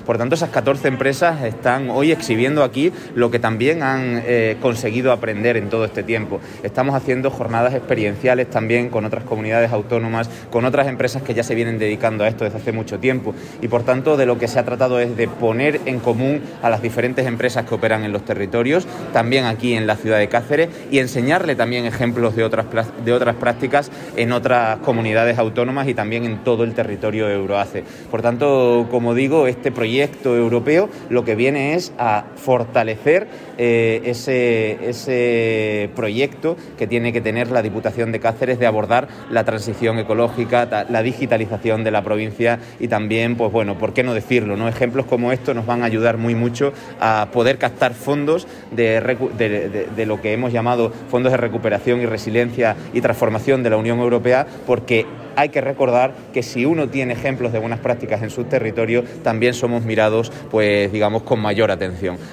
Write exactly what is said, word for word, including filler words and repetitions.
Por tanto, esas catorce empresas están hoy exhibiendo aquí lo que también han eh, conseguido aprender en todo este tiempo. Estamos haciendo jornadas experienciales también con otras comunidades autónomas, con otras empresas que ya se vienen dedicando a esto desde hace mucho tiempo, y por tanto de lo que se ha tratado es de poner en común a las diferentes empresas que operan en los territorios, también aquí en la ciudad de Cáceres, y enseñarle también ejemplos de otras, de otras prácticas en otras comunidades autónomas y también en todo el territorio Euroace. Por tanto, como digo, este proyecto europeo lo que viene es a fortalecer eh, ese, ese proyecto que tiene que tener la Diputación de Cáceres de abordar la transición ecológica, la digitalización de la provincia y también, pues bueno, ¿por qué no decirlo, ¿no? Ejemplos como estos nos van a ayudar muy mucho a poder captar fondos de, de, de, de lo que hemos llamado fondos de recuperación y resiliencia y transformación de la Unión Europea, porque hay que recordar que si uno tiene ejemplos de buenas prácticas en su territorio, también somos mirados, pues digamos, con mayor atención.